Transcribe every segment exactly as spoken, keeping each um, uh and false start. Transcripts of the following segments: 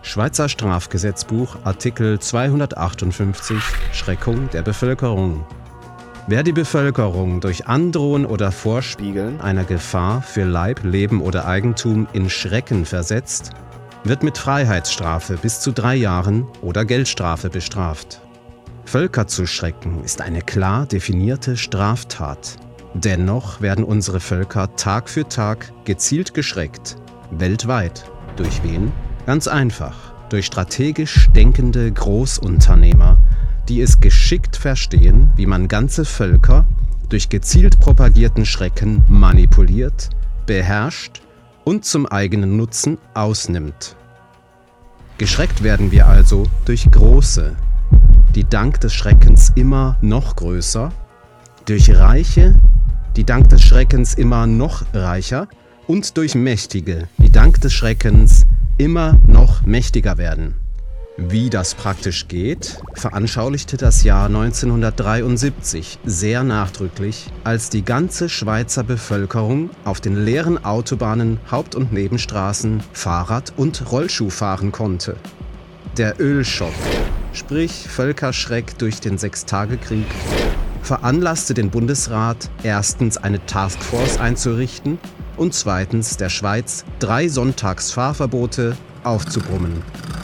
Schweizer Strafgesetzbuch, Artikel zweihundertachtundfünfzig, Schreckung der Bevölkerung. Wer die Bevölkerung durch Androhen oder Vorspiegeln einer Gefahr für Leib, Leben oder Eigentum in Schrecken versetzt, wird mit Freiheitsstrafe bis zu drei Jahren oder Geldstrafe bestraft. Völker zu schrecken ist eine klar definierte Straftat. Dennoch werden unsere Völker Tag für Tag gezielt geschreckt, weltweit. Durch wen? Ganz einfach, durch strategisch denkende Großunternehmer, die es geschickt verstehen, wie man ganze Völker durch gezielt propagierten Schrecken manipuliert, beherrscht und zum eigenen Nutzen ausnimmt. Geschreckt werden wir also durch Große, die dank des Schreckens immer noch größer, durch Reiche, die dank des Schreckens immer noch reicher und durch Mächtige, die dank des Schreckens immer noch mächtiger werden. Wie das praktisch geht, veranschaulichte das Jahr neunzehnhundertdreiundsiebzig sehr nachdrücklich, als die ganze Schweizer Bevölkerung auf den leeren Autobahnen, Haupt- und Nebenstraßen Fahrrad und Rollschuh fahren konnte. Der Ölschock, sprich Völkerschreck durch den Sechstagekrieg, veranlasste den Bundesrat, erstens eine Taskforce einzurichten und zweitens der Schweiz drei Sonntagsfahrverbote aufzubrummen.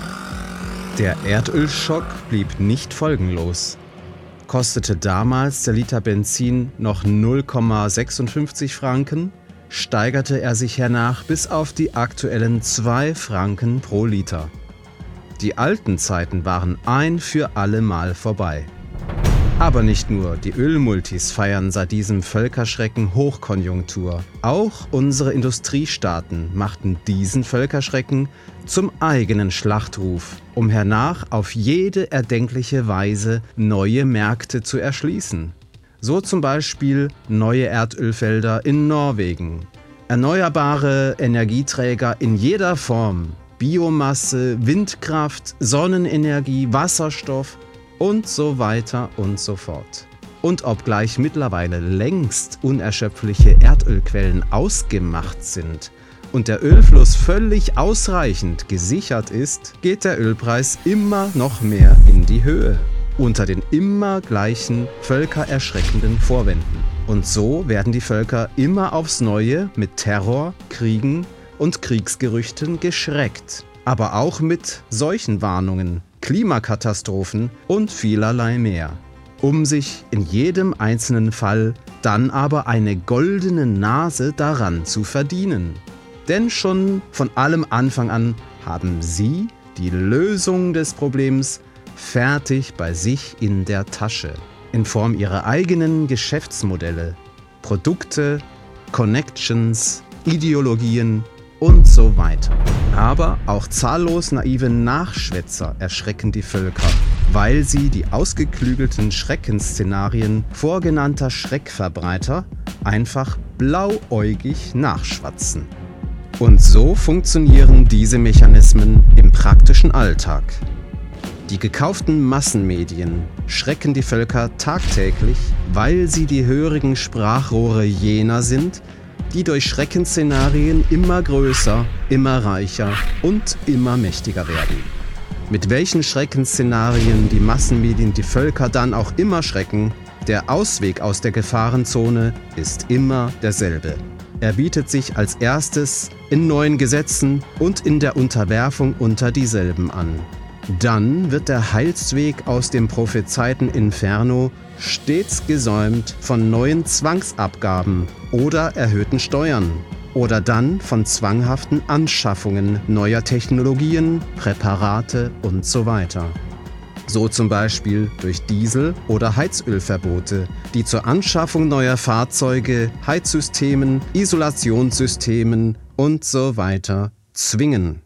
Der Erdölschock blieb nicht folgenlos. Kostete damals der Liter Benzin noch null Komma sechsundfünfzig Franken, steigerte er sich hernach bis auf die aktuellen zwei Franken pro Liter. Die alten Zeiten waren ein für alle Mal vorbei. Aber nicht nur die Ölmultis feiern seit diesem Völkerschrecken Hochkonjunktur. Auch unsere Industriestaaten machten diesen Völkerschrecken zum eigenen Schlachtruf, um hernach auf jede erdenkliche Weise neue Märkte zu erschließen. So zum Beispiel neue Erdölfelder in Norwegen, erneuerbare Energieträger in jeder Form, Biomasse, Windkraft, Sonnenenergie, Wasserstoff und so weiter und so fort. Und obgleich mittlerweile längst unerschöpfliche Erdölquellen ausgemacht sind und der Ölfluss völlig ausreichend gesichert ist, geht der Ölpreis immer noch mehr in die Höhe, unter den immer gleichen völkererschreckenden Vorwänden. Und so werden die Völker immer aufs Neue mit Terror, Kriegen und Kriegsgerüchten geschreckt, aber auch mit Seuchenwarnungen, Klimakatastrophen und vielerlei mehr, um sich in jedem einzelnen Fall dann aber eine goldene Nase daran zu verdienen. Denn schon von allem Anfang an haben sie die Lösung des Problems fertig bei sich in der Tasche, in Form ihrer eigenen Geschäftsmodelle, Produkte, Connections, Ideologien und so weiter. Aber auch zahllos naive Nachschwätzer erschrecken die Völker, weil sie die ausgeklügelten Schreckensszenarien vorgenannter Schreckverbreiter einfach blauäugig nachschwatzen. Und so funktionieren diese Mechanismen im praktischen Alltag. Die gekauften Massenmedien schrecken die Völker tagtäglich, weil sie die hörigen Sprachrohre jener sind, die durch Schreckensszenarien immer größer, immer reicher und immer mächtiger werden. Mit welchen Schreckensszenarien die Massenmedien die Völker dann auch immer schrecken, der Ausweg aus der Gefahrenzone ist immer derselbe. Er bietet sich als erstes in neuen Gesetzen und in der Unterwerfung unter dieselben an. Dann wird der Heilsweg aus dem prophezeiten Inferno stets gesäumt von neuen Zwangsabgaben oder erhöhten Steuern oder dann von zwanghaften Anschaffungen neuer Technologien, Präparate und so weiter. So zum Beispiel durch Diesel- oder Heizölverbote, die zur Anschaffung neuer Fahrzeuge, Heizsystemen, Isolationssystemen und so weiter zwingen.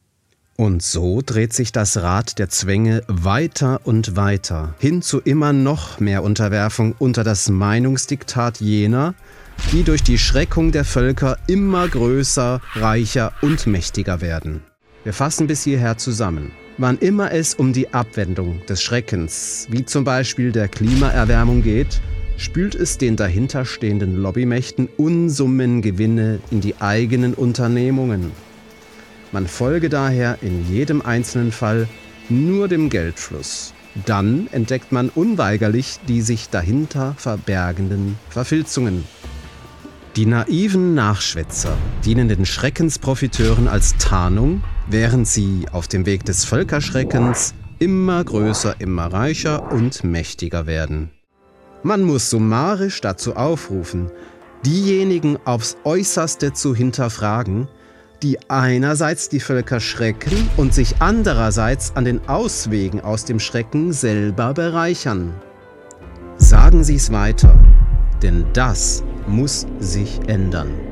Und so dreht sich das Rad der Zwänge weiter und weiter, hin zu immer noch mehr Unterwerfung unter das Meinungsdiktat jener, die durch die Schreckung der Völker immer größer, reicher und mächtiger werden. Wir fassen bis hierher zusammen. Wann immer es um die Abwendung des Schreckens, wie zum Beispiel der Klimaerwärmung geht, spült es den dahinterstehenden Lobbymächten Unsummen Gewinne in die eigenen Unternehmungen. Man folge daher in jedem einzelnen Fall nur dem Geldfluss. Dann entdeckt man unweigerlich die sich dahinter verbergenden Verfilzungen. Die naiven Nachschwätzer dienen den Schreckensprofiteuren als Tarnung, während sie auf dem Weg des Völkerschreckens immer größer, immer reicher und mächtiger werden. Man muss summarisch dazu aufrufen, diejenigen aufs Äußerste zu hinterfragen, die einerseits die Völker schrecken und sich andererseits an den Auswegen aus dem Schrecken selber bereichern. Sagen Sie es weiter, denn das muss sich ändern.